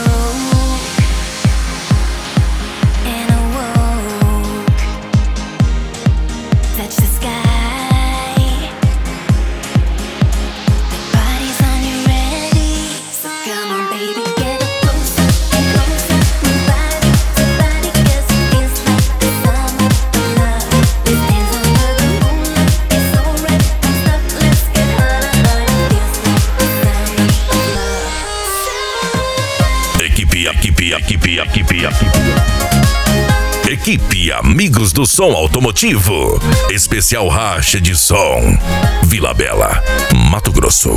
Equipe Amigos do Som Automotivo. Especial Racha de Som. Vila Bela, Mato Grosso.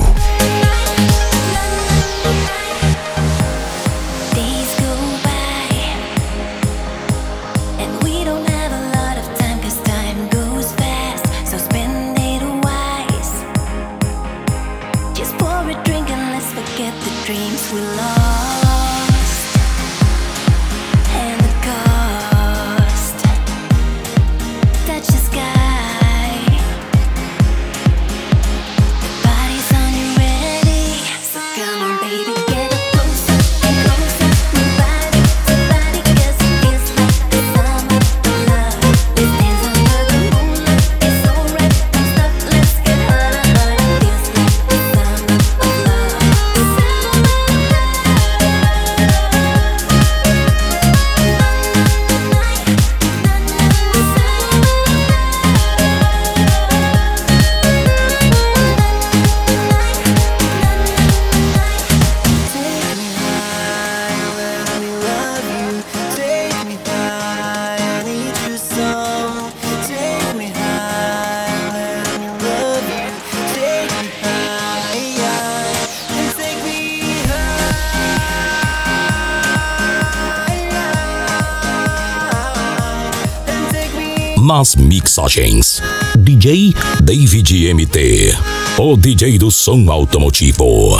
Nas mixagens, DJ David MT, o DJ do som automotivo.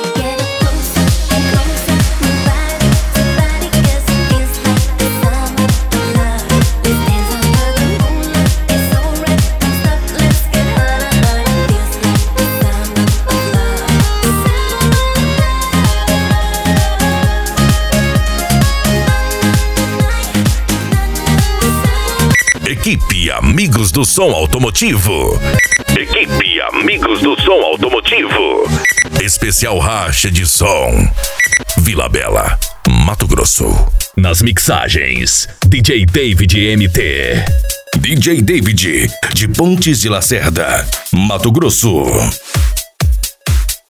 Equipe Amigos do Som Automotivo. Equipe Amigos do Som Automotivo. Especial Racha de Som. Vila Bela, Mato Grosso. Nas mixagens, DJ David MT. DJ David, de Pontes de Lacerda, Mato Grosso.